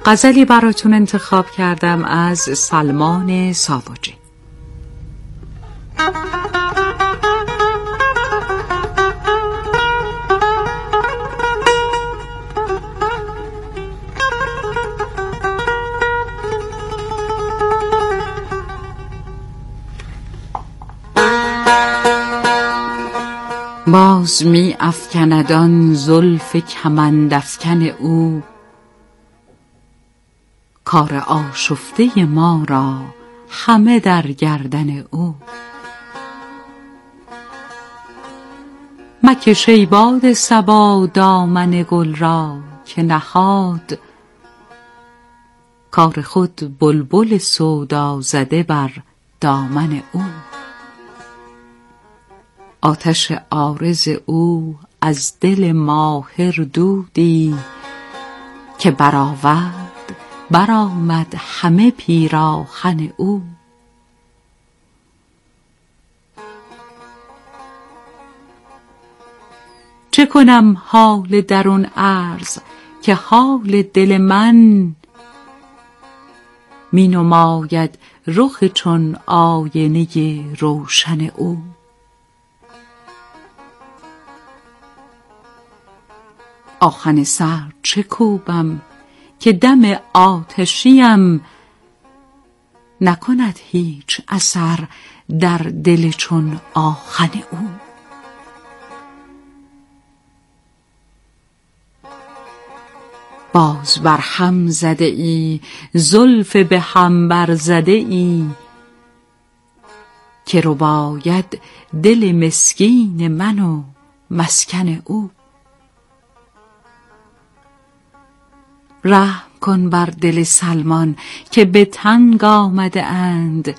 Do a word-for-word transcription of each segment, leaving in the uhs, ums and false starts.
غزلی براتون انتخاب کردم از سلمان ساواجی. باز می افکندان زلف کمند افکن او، کار آشفته ما را همه در گردن او. مکش ای باد صبا دامن گل را که نهاد، کار خود بلبل سودا زده بر دامن او. آتش عارض او از دل ماهر دودی، که برآورد برآمد همه پیراهن او. چه کنم حال درون عرض که حال دل من، می نماید رخ چون آینه روشن او. آهن سرد چه کوبم که دم آتشیم، نکند هیچ اثر در دل چون آهن او. باز بر هم زده ای زلف به هم بر زده ای، که رباید دل مسکین من و مسکن او. رحم کن بر دل سلمان که به تنگ آمده اند،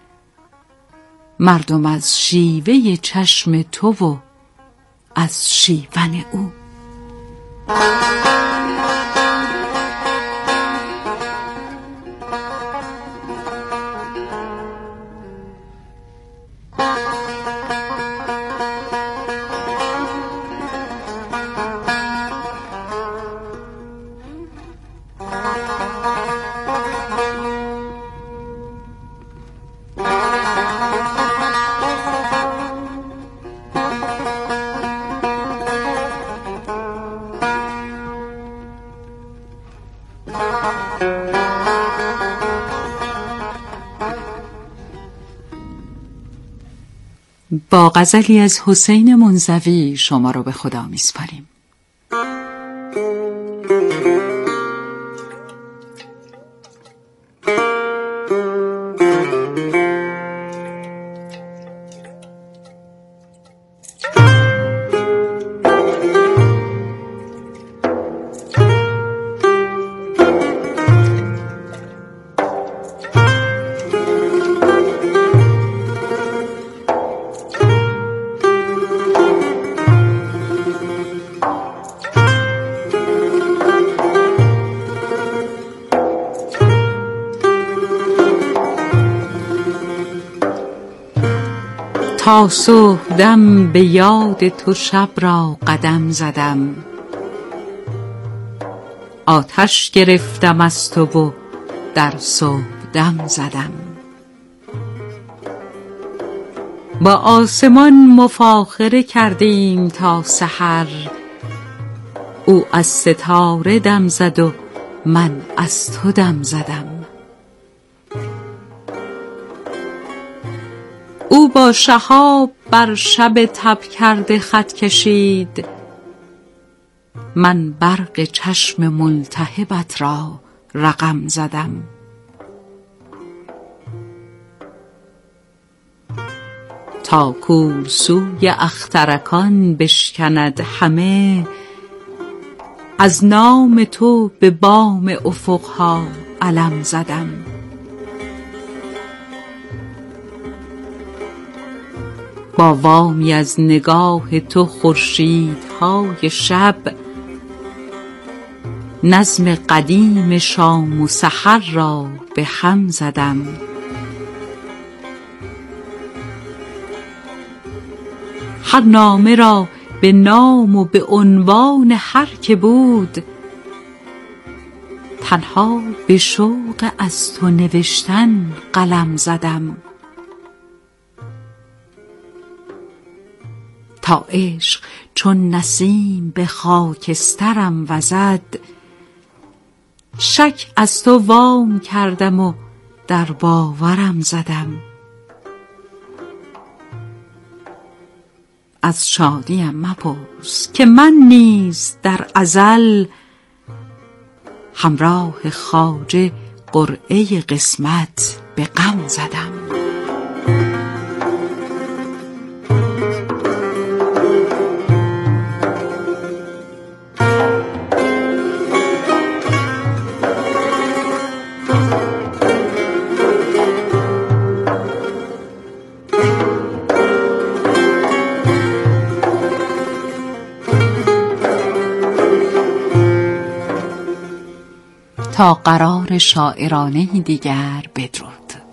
مردم از شیوه چشم تو و از شیون او. با غزلی از حسین منزوی شما رو به خدا میسپاریم. تا صبحدم به یاد تو شب را قدم زدم، آتش گرفتم از تو و در صبحدم زدم. با آسمان مفاخره کردیم تا سحر، او از ستاره دم زد و من از تو دم زدم. او با شهاب بر شب تب کرده خط کشید، من برق چشم ملتهبت را رقم زدم. تا کورسوی اخترکان بشکند همه، از نام تو به بام افقها علم زدم. با وامی از نگاه تو خورشیدهای شب، نظم قدیم شام و سحر را به هم زدم. هر نامه را به نام و به عنوان هر که بود، تنها به شوق از تو نوشتن قلم زدم. تا عشق چون نسیم به خاکسترم وزد، شک از تو وام کردم و در باورم زدم. از شادیم مپرس که من نیز در ازل، همراه خواجه قرعه قسمت به غم زدم. تا قرار شاعرانه دیگر بدرود.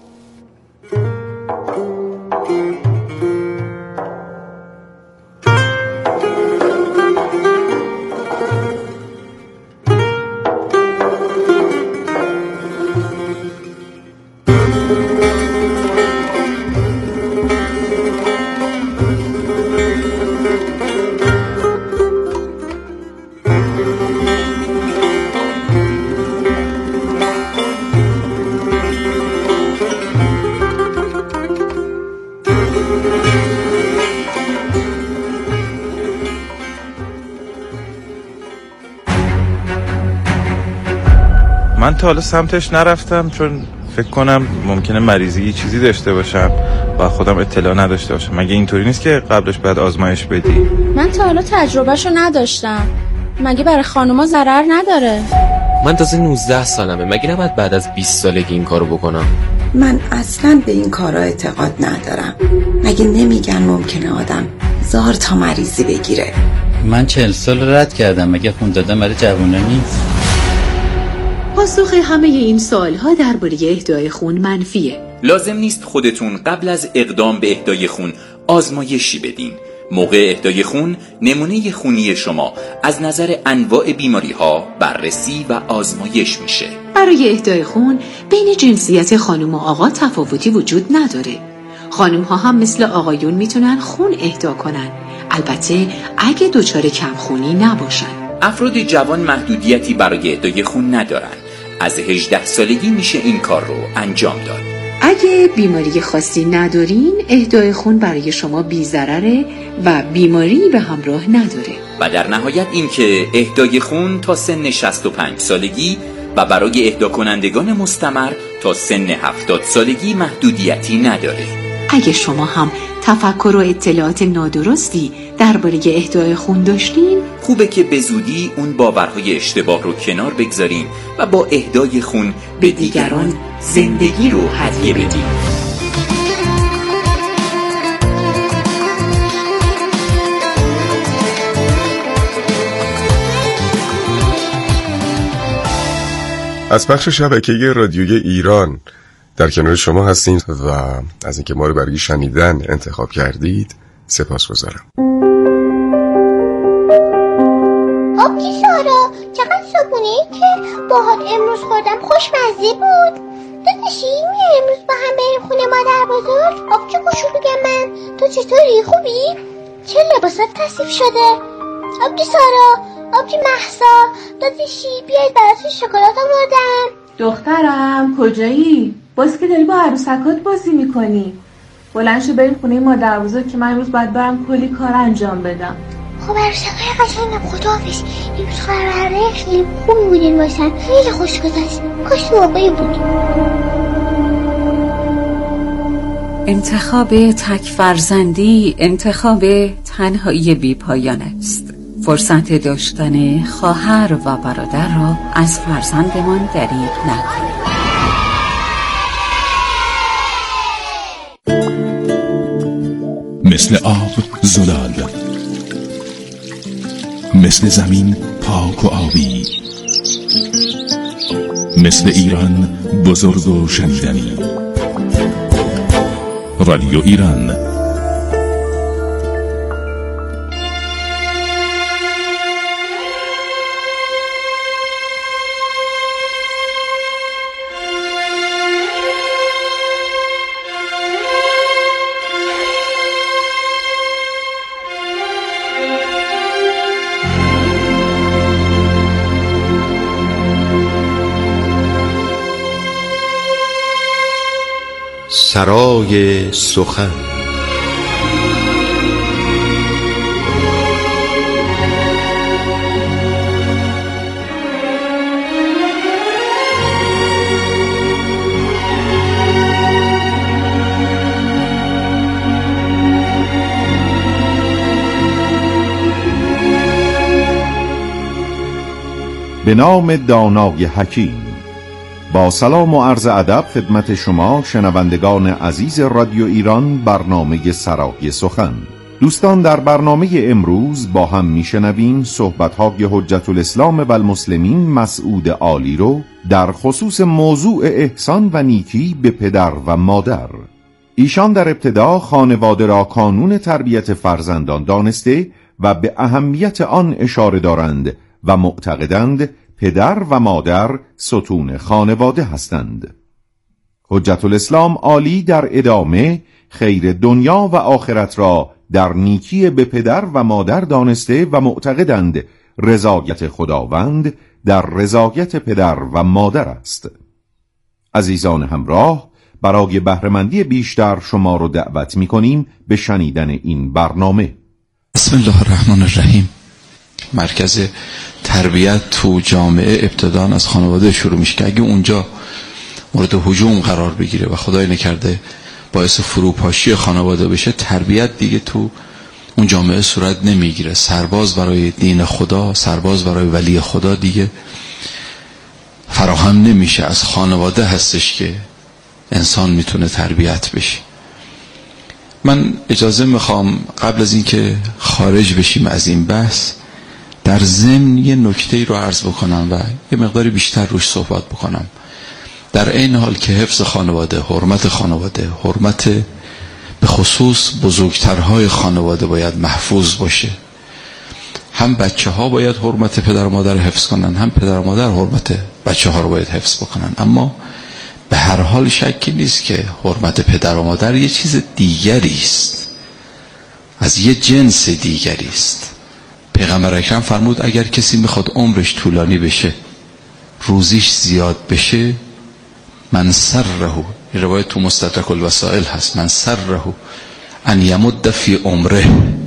من تا حالا سمتش نرفتم، چون فکر کنم ممکنه مریضی چیزی داشته باشم و خودم اطلاع نداشته باشم. مگه اینطوری نیست که قبلش باید آزمایش بدی؟ من تا حالا تجربهشو نداشتم. مگه برای خانوما ضرر نداره؟ من تازه نوزده سالمه، مگه نباید بعد از بیست سالگی این کارو بکنم؟ من اصلا به این کارا اعتقاد ندارم. مگه نمیگن ممکنه آدم هزار تا مریضی بگیره؟ من چهل سال رد کردم، مگه خون دادن برای جوونا نیست؟ پاسخ همه این سوالها درباره اهدای خون منفیه. لازم نیست خودتون قبل از اقدام به اهدای خون آزمایشی بدین. موقع اهدای خون نمونه خونی شما از نظر انواع بیماری ها بررسی و آزمایش میشه. برای اهدای خون بین جنسیت خانم و آقا تفاوتی وجود نداره. خانم ها هم مثل آقایون میتونن خون اهدا کنن، البته اگه دچار کم خونی نباشن. افراد جوان محدودیتی برای اهدای خون ندارن. از هجده سالگی میشه این کار رو انجام داد. اگه بیماری خاصی ندارین، اهدای خون برای شما بی‌ضرره و بیماری به همراه نداره. و در نهایت این که اهدای خون تا سن شصت و پنج سالگی و برای اهدا کنندگان مستمر تا سن هفتاد سالگی محدودیتی نداره. اگه شما هم تفکر و اطلاعات نادرستی درباره اهدای خون داشتین، خوبه که به زودی اون باورهای اشتباه رو کنار بگذارین و با اهدای خون به دیگران زندگی رو هدیه بدین. از بخش شبکه رادیویی ایران در کنار شما هستیم و از اینکه ما رو برای شنیدن انتخاب کردید سپاسگزارم. آبجی سارا، چقدر صبحونه‌ای که باهات امروز خوردم خوشمزه بود. داداشی میای امروز با هم بریم خونه مادر بزرگ؟ آبجی کوچولوی من، تو چطوری؟ خوبی؟ چه لباسات کثیف شده؟ آبجی سارا، آبجی مهسا، داداشی بیاید براتون شکلات آوردم. دخترم کجایی؟ باز که داری با عروسکات بازی میکنی. بلند شو بریم خونه مادر بزرگ که من امروز باید برم کلی کار انجام بدم. خب عروسکای قشنگم خداحافظ. امروز قراره خیلی خوبی بودین باشن، خیلی خوش گذشت. کاش موقعی بود. انتخاب تک فرزندی انتخاب تنهایی بی پایان است. فرصت داشتن خواهر و برادر را از فرزندمان دریغ نکنید. مثل آب زلال، مثل زمین پاک و آبی، مثل ایران بزرگ و شنیدنی. رادیو ایران. سرای سخن. به نام دانای حکیم. با سلام و عرض ادب خدمت شما شنوندگان عزیز رادیو ایران، برنامه سرای سخن. دوستان، در برنامه امروز با هم میشنویم صحبت‌های حجت الاسلام و المسلمین مسعود عالی رو در خصوص موضوع احسان و نیکی به پدر و مادر. ایشان در ابتدا خانواده را کانون تربیت فرزندان دانسته و به اهمیت آن اشاره دارند و معتقدند پدر و مادر ستون خانواده هستند. حجت الاسلام عالی در ادامه خیر دنیا و آخرت را در نیکی به پدر و مادر دانسته و معتقدند رضایت خداوند در رضایت پدر و مادر است. عزیزان همراه، برای بهره‌مندی بیشتر شما رو دعوت می‌کنیم به شنیدن این برنامه. بسم الله الرحمن الرحیم. مرکز تربیت تو جامعه ابتداً از خانواده شروع میشه که اگه اونجا مورد هجوم قرار بگیره و خدای نکرده باعث فروپاشی خانواده بشه، تربیت دیگه تو اون جامعه صورت نمیگیره. سرباز برای دین خدا، سرباز برای ولی خدا دیگه فراهم نمیشه. از خانواده هستش که انسان میتونه تربیت بشه. من اجازه میخوام قبل از اینکه خارج بشیم از این بحث در ضمن یه نکته‌ای رو عرض بکنم و یه مقداری بیشتر روش صحبت بکنم. در این حال که حفظ خانواده، حرمت خانواده، حرمت به خصوص بزرگترهای خانواده باید محفوظ باشه. هم بچه ها باید حرمت پدر و مادر حفظ کنن، هم پدر و مادر حرمت بچه ها رو باید حفظ بکنن. اما به هر حال شکی نیست که حرمت پدر و مادر یه چیز دیگری است، از یه جنس دیگری است. پیغمبر اکرم فرمود اگر کسی میخواد عمرش طولانی بشه، روزیش زیاد بشه، من سره، این روایت تو مستدرک الوسائل هست، من سره ان یمد فی عمره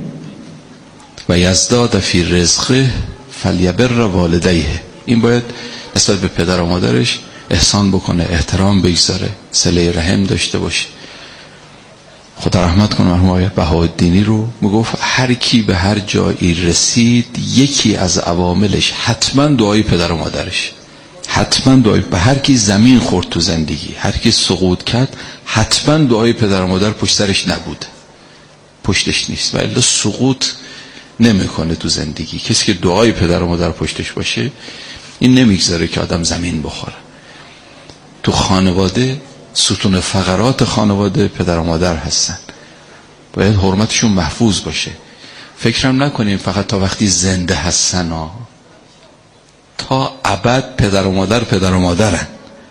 و یزداد فی رزقه فلیبر والدیه. این باید نسبت به پدر و مادرش احسان بکنه، احترام بگذاره، صله رحم داشته باشه. خدا رحمت کنه مرحوم آقای بهاءالدینی رو میگفت هر کی به هر جایی رسید یکی از عواملش حتما دعای پدر و مادرش، حتما دعای. به هر کی زمین خورد تو زندگی، هر کی سقوط کرد، حتما دعای پدر و مادر پشت سرش نبود، پشتش نیست و الا سقوط نمیکنه تو زندگی. کسی که دعای پدر و مادر پشتش باشه این نمیگذاره که آدم زمین بخوره. تو خانواده ستون فقرات خانواده پدر و مادر هستن، باید حرمتشون محفوظ باشه. فکرم نکنیم فقط تا وقتی زنده هستن ها. تا ابد پدر و مادر پدر و مادرن.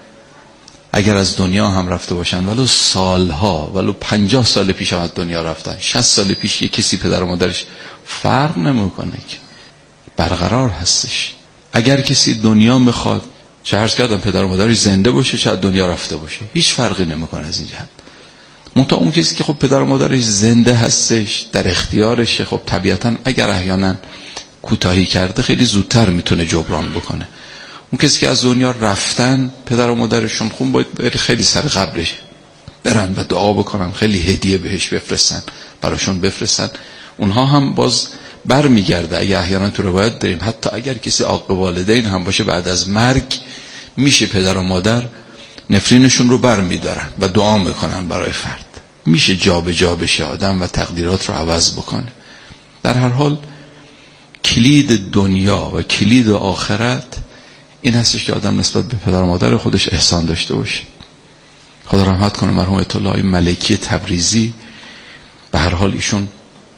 اگر از دنیا هم رفته باشن ولو سالها، ولو پنجاه سال پیش هم از دنیا رفتن، شصت سال پیش یک کسی پدر و مادرش فرق نمیکنه که برقرار هستش. اگر کسی دنیا میخواد، چه عرض کردم پدر و مادرش زنده باشه چه دنیا رفته باشه، هیچ فرقی نمیکنه از این جهت. منتها اون کسی که خب پدر و مادرش زنده هستش، در اختیارشه، خب طبیعتا اگر احیانا کوتاهی کرده خیلی زودتر میتونه جبران بکنه. اون کسی که از دنیا رفتن پدر و مادرشون خون باید بری خیلی سر قبرش برن و دعا بکنن، خیلی هدیه بهش بفرستن، براشون بفرستن. اونها هم باز بر میگرده. اگه احیانا تو روایت داریم حتی اگر کسی عاق والدین هم باشه بعد از مرگ میشه پدر و مادر نفرینشون رو بر میدارن و دعا میکنن برای فرد. میشه جا به جا بشه آدم و تقدیرات رو عوض بکنه. در هر حال کلید دنیا و کلید آخرت این هستش که آدم نسبت به پدر و مادر خودش احسان داشته باشه. خدا رحمت کنه مرحوم آیت الله ملکی تبریزی، به هر حال ایشون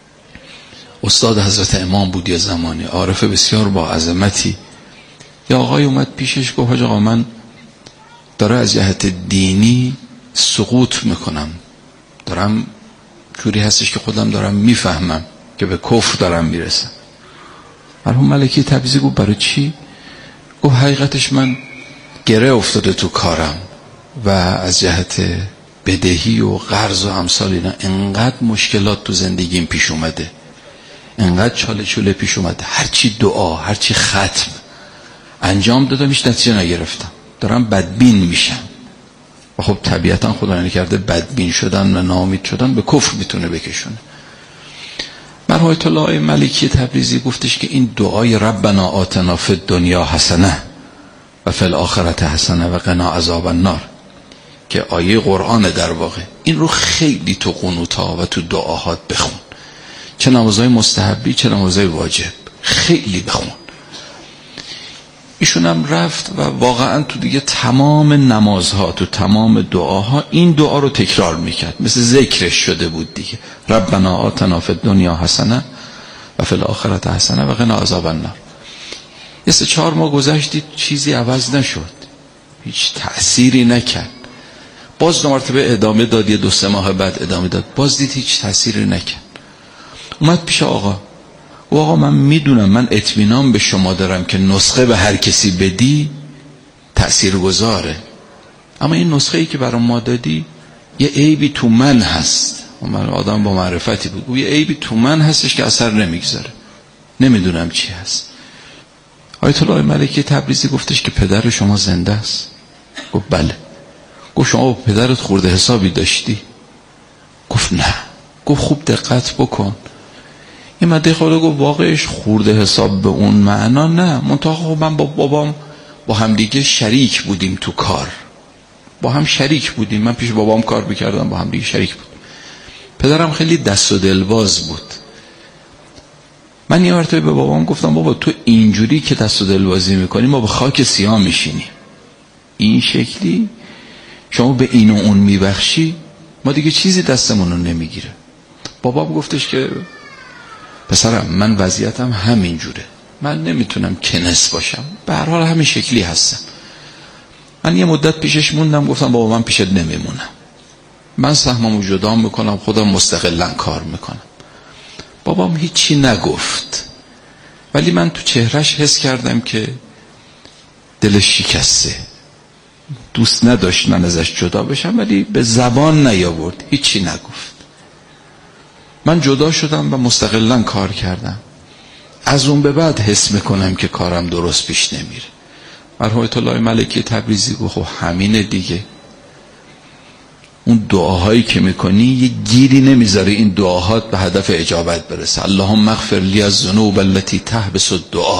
استاد حضرت امام بود یه زمانی، عارف بسیار با عظمتی. یا آقای اومد پیشش گفت حاج آقا من داره از جهت دینی سقوط میکنم، دارم جوری هستش که خودم دارم میفهمم که به کفر دارم میرسم. مرحوم ملکی تبریزی گفت برای چی؟ گفت حقیقتش من گره افتاده تو کارم و از جهت بدهی و قرض و امثال اینا، انقدر مشکلات تو زندگیم پیش اومده، انقدر چاله چوله پیش اومده، هرچی دعا هرچی ختم انجام دادم هیچ نتیجه نگرفتم، دارم بدبین میشم. و خب طبیعتا خدا نکرده بدبین شدن و ناامید شدن به کفر میتونه بکشونه. مرحوم الله ملکی تبریزی گفتش که این دعای ربنا آتنا فی الدنیا حسنه و فی الاخرة حسنه و قنا عذاب النار که آیه قرآن در واقع، این رو خیلی تو قنوت‌ها و تو دعاهات بخون، چه نمازهای مستحبی چه نمازهای واجب، خیلی بخون. ایشون هم رفت و واقعا تو دیگه تمام نمازها تو تمام دعاها این دعا رو تکرار میکرد، مثل ذکرش شده بود دیگه. ربنا آتنا فی الدنیا حسنه و فی الاخرة حسنه و قنا عذاب النار. یه سه چهار ماه گذشتید چیزی عوض نشد، هیچ تأثیری نکرد. باز دو مرتبه ادامه داد، یه دو سه ماه بعد ادامه داد، باز دید هیچ تأثیری نکرد. اومد پیش آقا و آقا من میدونم، من اطمینان به شما دارم که نسخه به هر کسی بدی تأثیر گذاره، اما این نسخه ای که برای ما دادی یه عیبی تو من هست. من آدم با معرفتی بود، یه عیبی تو من هستش که اثر نمیگذاره، نمیدونم چی هست. آیت الله ملکی تبریزی گفتش که پدر شما زنده است؟ گفت بله. گفت شما با پدرت خورده حسابی داشتی؟ گفت نه. گفت خوب دقت بکن. این مده خورده گفت واقعش خورده حساب به اون معنا نه، منطقه خب من با بابام با همدیگه شریک بودیم تو کار، با هم شریک بودیم، من پیش بابام کار میکردم، با هم دیگه شریک بودیم. پدرم خیلی دست و دلباز بود. من یه مرتبه به بابام گفتم بابا تو اینجوری که دست و دلبازی میکنی ما به خاک سیاه میشینیم، این شکلی شما به این و اون میبخشی ما دیگه چیزی دستمون رو نمیگیره. بابام گفتش که پسرم من وضعیتم همین جوره، من نمیتونم کنس باشم، به هر حال همین شکلی هستم. من یه مدت پیشش موندم، گفتم بابا من پیشت نمیمونم، من سهممو جدا میکنم، خودم مستقلا کار میکنم. بابام هیچی نگفت، ولی من تو چهرش حس کردم که دلش شکسته، دوست نداشت من ازش جدا بشم، ولی به زبان نیاورد، هیچی نگفت. من جدا شدم و مستقلا کار کردم. از اون به بعد حس میکنم که کارم درست پیش نمیره. مرحوم آیت الله ملکی تبریزی گفت خب همینه دیگه، اون دعاهایی که میکنی یه گیری نمیذاره این دعاهات به هدف اجابت برسه. اللهم اغفر لی الذنوب التي تحبس الدعا.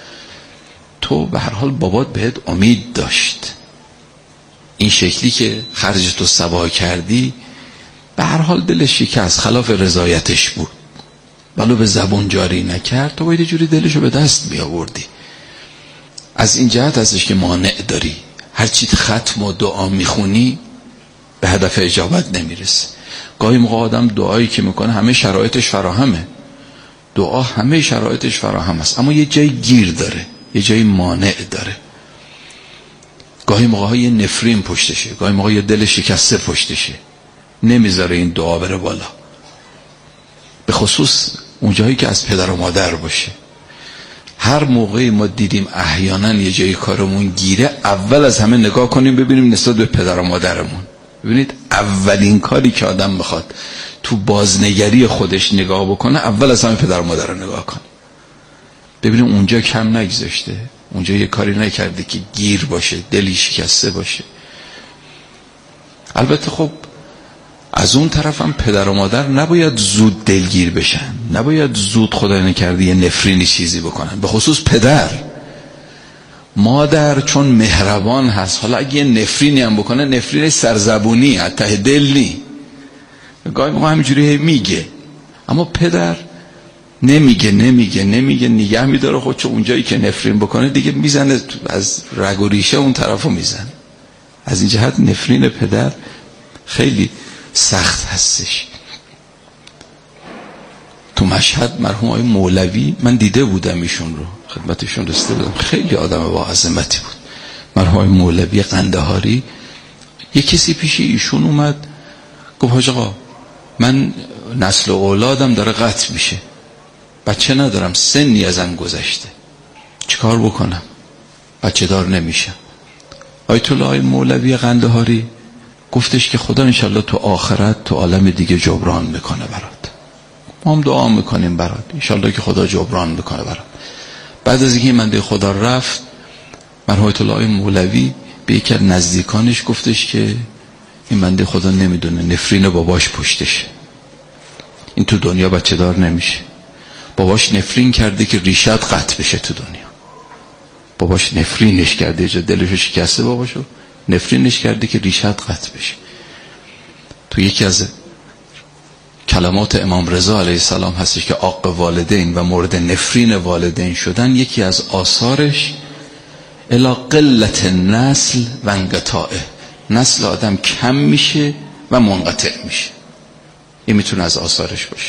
تو به هر حال بابات بهت امید داشت، این شکلی که خرج تو سبا کردی به هر حال دلش شکست، خلاف رضایتش بود، ولو به زبون جاری نکرد، تو باید جوری دلشو به دست می آوردی. از این جهت هستش که مانع داری، هر چی ختم و دعا میخونی به هدف اجابت نمیرسه. گاهی موقع آدم دعایی که میکنه همه شرایطش فراهمه، دعا همه شرایطش فراهم است، اما یه جای گیر داره، یه جای مانع داره. گاهی موقع های نفرین پشتشه، گاهی موقع یه دل شکسته پشتشه، نمیذاره این دعا بره بالا، به خصوص اون جایی که از پدر و مادر باشه. هر موقعی ما دیدیم احیانا یه جایی کارمون گیره، اول از همه نگاه کنیم ببینیم نسبت به پدر و مادرمون. ببینید اولین کاری که آدم میخواد تو بازنگری خودش نگاه بکنه، اول از همه پدر و مادر رو نگاه کنه، ببینیم اونجا کم نگذاشته، اونجا یه کاری نکرده که گیر باشه، دلی شکسته باشه. البته خب از اون طرف هم پدر و مادر نباید زود دلگیر بشن، نباید زود خدای نکرده یه نفرینی چیزی بکنن، به خصوص پدر. مادر چون مهربان هست، حالا اگه یه نفرینی هم بکنه، نفرین سرزبونی، ته دل نی، گاهی موقع همینجوری میگه، اما پدر نمیگه نمیگه نمیگه نگه میداره خودشو، اونجایی که نفرین بکنه دیگه میزنه از رگ و ریشه اون طرفو میزنه. از این جهت نفرین پدر خیلی سخت هستش. تو مشهد مرحوم آقای مولوی من دیده بودم، ایشون رو خدمتشون رسیده بودم، خیلی آدم با عظمتی بود. مرحوم آقای مولوی قندهاری، یه کسی پیش ایشون اومد گفت حاج آقا من نسل اولادم داره قطع میشه، بچه ندارم، سنی ازم گذشته، چیکار بکنم؟ بچه دار نمیشم. آیت الله مولوی قندهاری گفتش که خدا انشالله تو آخرت تو عالم دیگه جبران میکنه برات. ما هم دعا میکنیم برات انشالله که خدا جبران میکنه برات. بعد از اینکه بنده خدا رفت، مرحوم آیت الله مولوی به یکی از نزدیکانش گفتش که این بنده خدا نمیدونه نفرین باباش پشتشه، این تو دنیا بچه دار نمیشه. باباش نفرین کرده که ریشت قطع بشه تو دنیا. باباش نفرینش کرده، جا دلشو شکسته باباشو، نفرینش کرده که ریشت قطع بشه. تو یکی از کلمات امام رضا علیه السلام هستش که عاق والدین و مورد نفرین والدین شدن، یکی از آثارش الا قلت نسل و انقطاعه، نسل آدم کم میشه و منقطع میشه. این میتونه از آثارش باشه.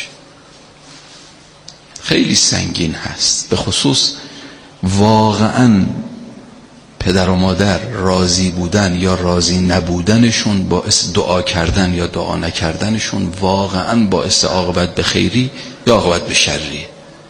خیلی سنگین هست، به خصوص واقعا پدر و مادر راضی بودن یا راضی نبودنشون باعث دعا کردن یا دعا نکردنشون واقعا باعث عاقبت به خیری یا عاقبت به شری.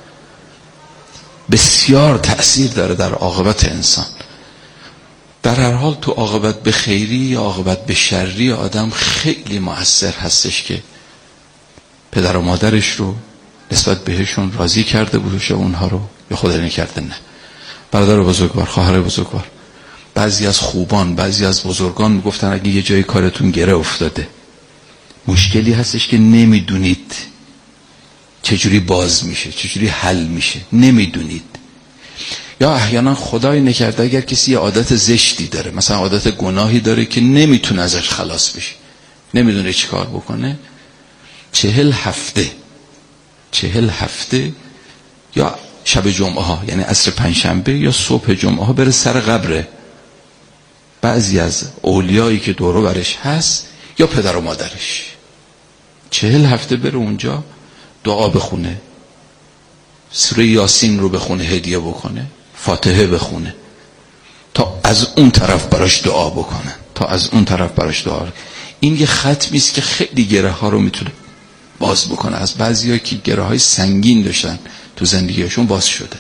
بسیار تأثیر داره در عاقبت انسان. در هر حال تو عاقبت به خیری یا عاقبت به شری آدم خیلی مؤثر هستش که پدر و مادرش رو نسبت بهشون راضی کرده بودش اونها رو یا خدا نکرده نه. برادر بزرگوار، خواهر بزرگوار، بعضی از خوبان، بعضی از بزرگان میگفتن اگه یه جای کارتون گره افتاده، مشکلی هستش که نمیدونید چجوری باز میشه، چجوری حل میشه، نمیدونید، یا احیانا خدای نکرده اگر کسی یه عادت زشتی داره، مثلا عادت گناهی داره که نمیتونه ازش خلاص بشه، نمیدونه چی کار بکنه، چهل هفته چهل هفته یا شب جمعه ها، یعنی عصر پنجشنبه یا صبح جمعه ها بره سر قبر بعضی از اولیایی که دورو برش هست یا پدر و مادرش، چهل هفته بره اونجا دعا بخونه، سوره یاسین رو بخونه، هدیه بکنه، فاتحه بخونه، تا از اون طرف براش دعا بکنن، تا از اون طرف براش دعا. این یه ختمی است که خیلی گره ها رو میتونه باز بکنه. از بعضی‌ها که گره های سنگین داشتن تو زندگیشون باز شده،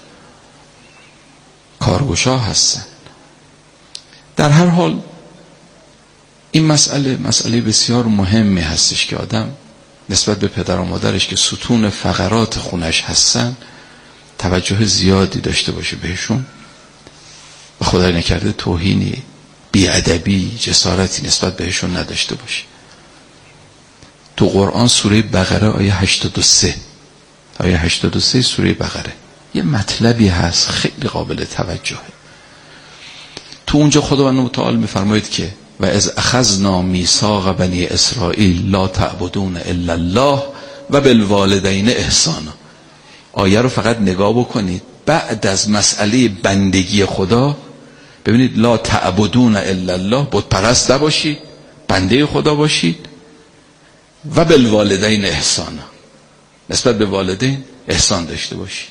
کارگشا هستن. در هر حال این مسئله مسئله بسیار مهمی هستش که آدم نسبت به پدر و مادرش که ستون فقرات خونش هستن توجه زیادی داشته باشه بهشون و خدای نکرده توهینی، بی‌ادبی، جسارتی نسبت بهشون نداشته باشه. تو قرآن سوره بقره آیه هشتاد و سه آیه هشتاد و سه سوره بقره یه مطلبی هست خیلی قابل توجهه. تو اونجا خداوند متعال میفرماید که و از اخذنا میثاق بنی اسرائیل لا تعبدون الا الله و بالوالدین احسانا. آیه رو فقط نگاه بکنید، بعد از مسئله بندگی خدا ببینید لا تعبدون الا الله، بت پرست نباشید، بنده خدا باشید، و بالوالدین احسانا، نسبت به والدین احسان داشته باشید.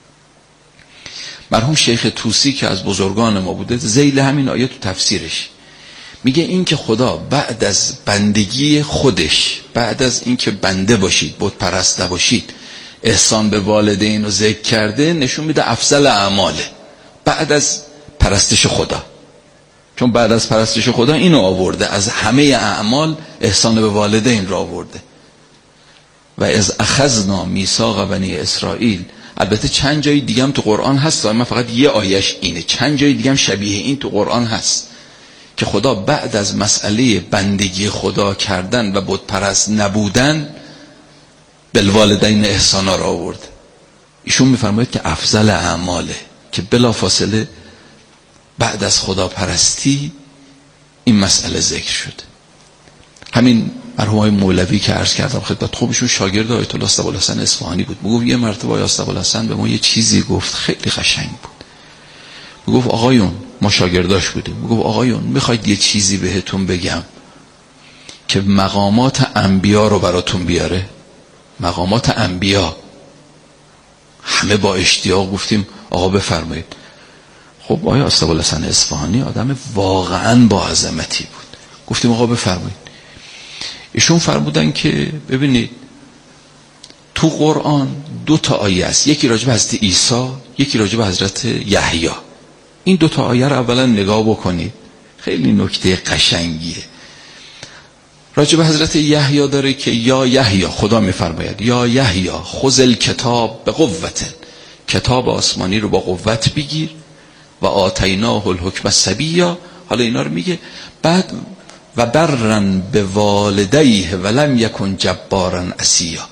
مرحوم شیخ طوسی که از بزرگان ما بوده ذیل همین آیه تو تفسیرش میگه این که خدا بعد از بندگی خودش، بعد از این که بنده باشید، بت پرست نباشید، احسان به والدین رو ذکر کرده، نشون میده افضل اعماله بعد از پرستش خدا. چون بعد از پرستش خدا اینو آورده، از همه اعمال احسان به والدین را آورده. و از اخذنا میثاق بنی اسرائیل. البته چند جای دیگه هم تو قرآن هست، من فقط یه آیش اینه، چند جای دیگه هم شبیه این تو قرآن هست که خدا بعد از مسئله بندگی خدا کردن و بت پرست نبودن بالوالدین احسانا را آورده. ایشون میفرماید که افضل اعماله که بلا فاصله بعد از خدا پرستی این مسئله ذکر شد. همین مرحوم آقای مولوی که عرض کردم خدمت، خوبشون شاگرد آیت الله صبالحسن اصفهانی بود. میگفت یه مرتبه آیت صبالحسن به ما یه چیزی گفت خیلی قشنگ بود. میگفت آقایون، ما شاگرداش بودیم، میگفت آقایون میخواید یه چیزی بهتون بگم که مقامات انبیا رو براتون بیاره؟ مقامات انبیا. همه با اشتیاق گفتیم آقا بفرمایید. خب آیا صبالحسن اصفهانی آدم واقعا با عظمتی بود. گفتیم آقا بفرمایید. ایشون فرمودن که ببینید تو قرآن دو تا آیه است، یکی راجع به حضرت عیسی، یکی راجع به حضرت یحیی. این دو تا آیه رو اولا نگاه بکنید، خیلی نکته قشنگیه. راجب حضرت یحیی داره که یا یحیی، خدا میفرماید یا یحیی خذ الکتاب به قوت، کتاب آسمانی رو با قوت بگیر و آتیناه الحکم صبیا. حالا اینا رو میگه بعد و برن به والدیه ولم یکن جبارا عصیا.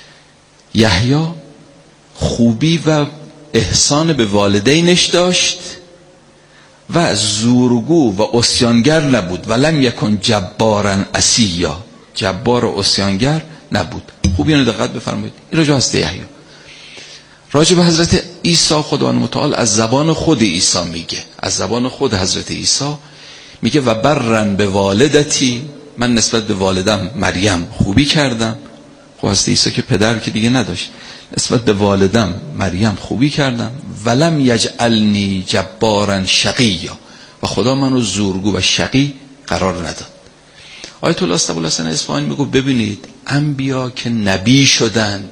یحیی خوبی و احسان به والدینش داشت و زورگو و عصیانگر نبود. ولم یکن جبارا عصیا، جبار و عصیانگر نبود. خوب اینو دقت بفرمایید. این راجع هست یحیی. راجع به حضرت عیسی خداوند متعال از زبان خود عیسی میگه، از زبان خود حضرت عیسی میگه و برن به والدتی، من نسبت به والدم مریم خوبی کردم. خب حضرت عیسی که پدر که دیگه نداشت، نسبت به والدم مریم خوبی کردم. ولم یجعلنی جبارا شقیا، و خدا منو زورگو و شقی قرار نداد. آیت الله استبوالحسن اصفهانی میگه ببینید انبیا که نبی شدن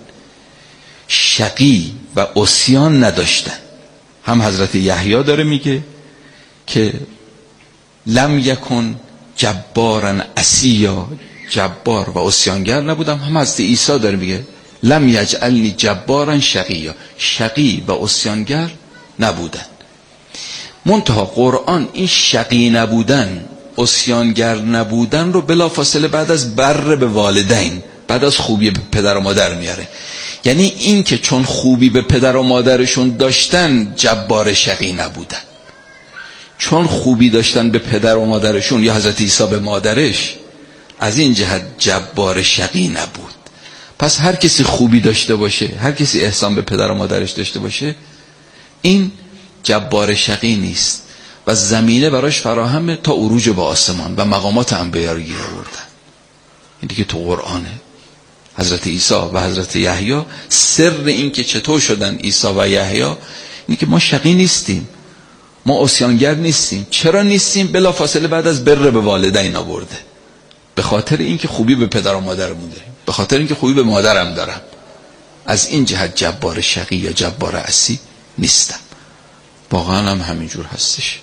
شقی و عصیان نداشتن. هم حضرت یحیی داره میگه که لم یکن جبارا عصیا، جبار و عصیانگر نبودم. هم حضرت عیسی داره میگه لم یجعلنی جبارا شقیا، شقی و عصیانگر نبودن. منتها قرآن این شقی نبودن، عصیانگر نبودن رو بلافاصله بعد از بر به والدین، بعد از خوبی به پدر و مادر میاره. یعنی این که چون خوبی به پدر و مادرشون داشتن جبار شقی نبودن، چون خوبی داشتن به پدر و مادرشون یا حضرت عیسی به مادرش، از این جهت جبار شقی نبود. پس هر کسی خوبی داشته باشه، هر کسی احسان به پدر و مادرش داشته باشه، این جبار شقی نیست و زمینه براش فراهمه تا عروج به آسمان و مقامات انبیا رو گیر آوردن. این دیگه تو قرآنه. حضرت عیسی و حضرت یحیی سر این که چطور شدن عیسی و یحیی اینه که ما شقی نیستیم، ما عصیانگر نیستیم. چرا نیستیم؟ بلافاصله بعد از بر به والدین آورده. به خاطر اینکه خوبی به پدر و مادرمون داریم، به خاطر اینکه خوبی به مادرم دارم. از این جهت جبار شقی یا جبار عصی نیستم. واقعا هم همینجور هستش.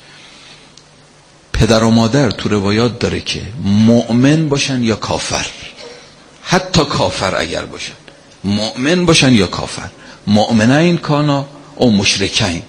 پدر و مادر تو روایات داره که مؤمن باشن یا کافر، حتی کافر اگر باشن، مؤمن باشن یا کافر، مؤمنین کانا او مشرکین،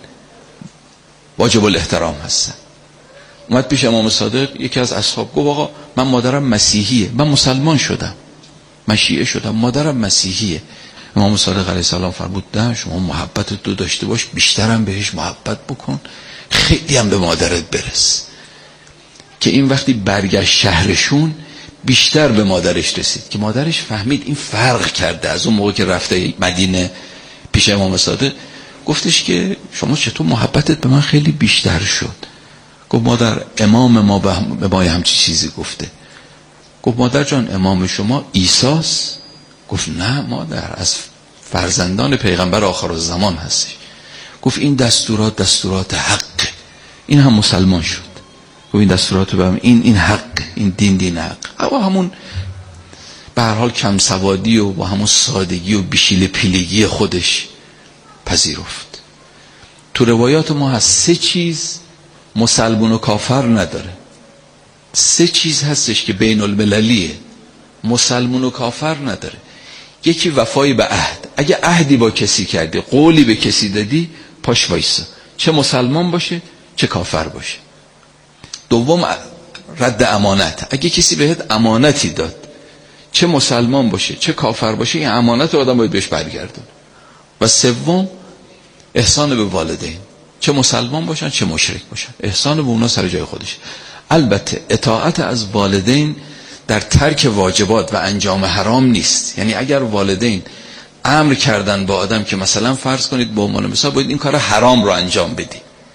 واجب الاحترام هستن. اومد پیش امام صادق یکی از اصحاب گفت آقا من مادرم مسیحیه، من مسلمان شدم، من شیعه شدم، مادرم مسیحیه. امام صادق علیه السلام فرمود نه، شما محبت تو داشته باش، بیشترم بهش محبت بکن، خیلی هم به مادرت برس. که این وقتی برگشت شهرشون بیشتر به مادرش رسید که مادرش فهمید این فرق کرده. از اون موقع که رفته مدینه پیش امام صادق گفتش که شما چطور محبتت به من خیلی بیشتر شد؟ گفت مادر امام ما به ما همچی چیزی گفته. گفت مادر جان امام شما عیساست؟ گفت نه مادر، از فرزندان پیغمبر آخر الزمان هستش. گفت این دستورات دستورات حق، این هم مسلمان شد. گفت این دستورات رو به این این حق، این دین دین حق. اما همون به هر حال کم سوادی و با همون سادگی و بیشیل پیلگی خودش پذیرفت. تو روایات ما هست سه چیز مسلمان و کافر نداره. سه چیز هستش که بین المللیه، مسلمان و کافر نداره. یکی وفای به عهد، اگه عهدی با کسی کردی، قولی به کسی دادی، پاش وایسا، چه مسلمان باشه چه کافر باشه. دوم رد امانت، اگه کسی بهت امانتی داد، چه مسلمان باشه چه کافر باشه، این امانت رو آدم باید بهش برگردون. و سوم احسان به والدین، چه مسلمان باشن چه مشرک باشن، احسان به اونا سر جای خودش. البته اطاعت از والدین در ترک واجبات و انجام حرام نیست. یعنی اگر والدین امر کردن با آدم که مثلا فرض کنید به عنوان مثال باید این کار حرام رو انجام بدی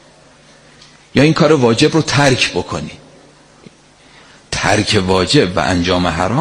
یا این کار واجب رو ترک بکنی، ترک واجب و انجام حرام